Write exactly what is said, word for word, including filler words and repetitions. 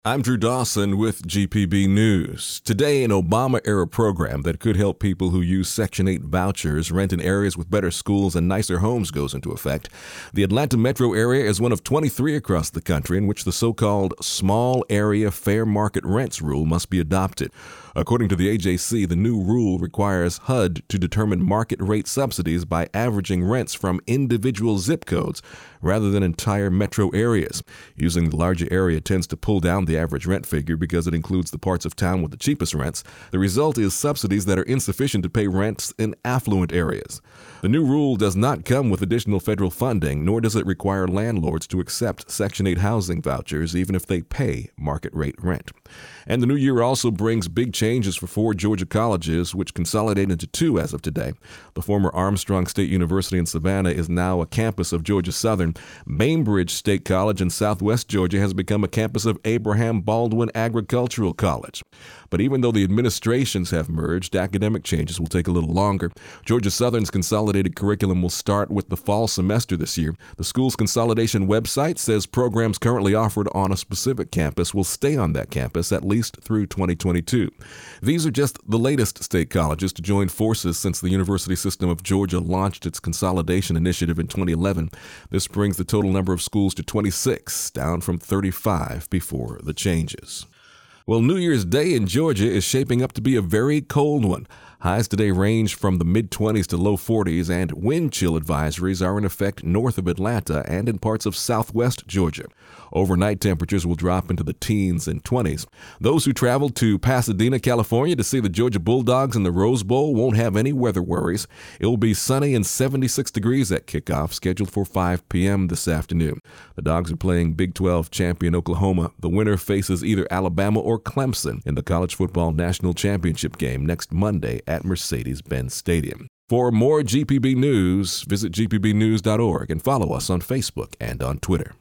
I'm Drew Dawson with G P B News. Today, an Obama-era program that could help people who use Section eight vouchers rent in areas with better schools and nicer homes goes into effect. The Atlanta metro area is one of twenty-three across the country in which the so-called small area fair market rents rule must be adopted. According to the A J C, the new rule requires H U D to determine market rate subsidies by averaging rents from individual zip codes rather than entire metro areas. Using the larger area tends to pull down the average rent figure because it includes the parts of town with the cheapest rents. The result is subsidies that are insufficient to pay rents in affluent areas. The new rule does not come with additional federal funding, nor does it require landlords to accept Section eight housing vouchers even if they pay market rate rent. And the new year also brings big changes for four Georgia colleges, which consolidate into two as of today. The former Armstrong State University in Savannah is now a campus of Georgia Southern. Bainbridge State College in southwest Georgia has become a campus of Abraham Baldwin Agricultural College. But even though the administrations have merged, academic changes will take a little longer. Georgia Southern's consolidated curriculum will start with the fall semester this year. The school's consolidation website says programs currently offered on a specific campus will stay on that campus at least through twenty twenty-two. These are just the latest state colleges to join forces since the University System of Georgia launched its consolidation initiative in twenty eleven. This brings the total number of schools to twenty-six, down from thirty-five before the changes. Well, New Year's Day in Georgia is shaping up to be a very cold one. Highs today range from the mid-twenties to low forties, and wind chill advisories are in effect north of Atlanta and in parts of southwest Georgia. Overnight temperatures will drop into the teens and twenties. Those who travel to Pasadena, California to see the Georgia Bulldogs in the Rose Bowl won't have any weather worries. It will be sunny and seventy-six degrees at kickoff, scheduled for five p.m. this afternoon. The Dogs are playing Big twelve champion Oklahoma. The winner faces either Alabama or Clemson in the College Football National Championship game next Monday at Mercedes-Benz Stadium. For more G P B news, visit G P B news dot org and follow us on Facebook and on Twitter.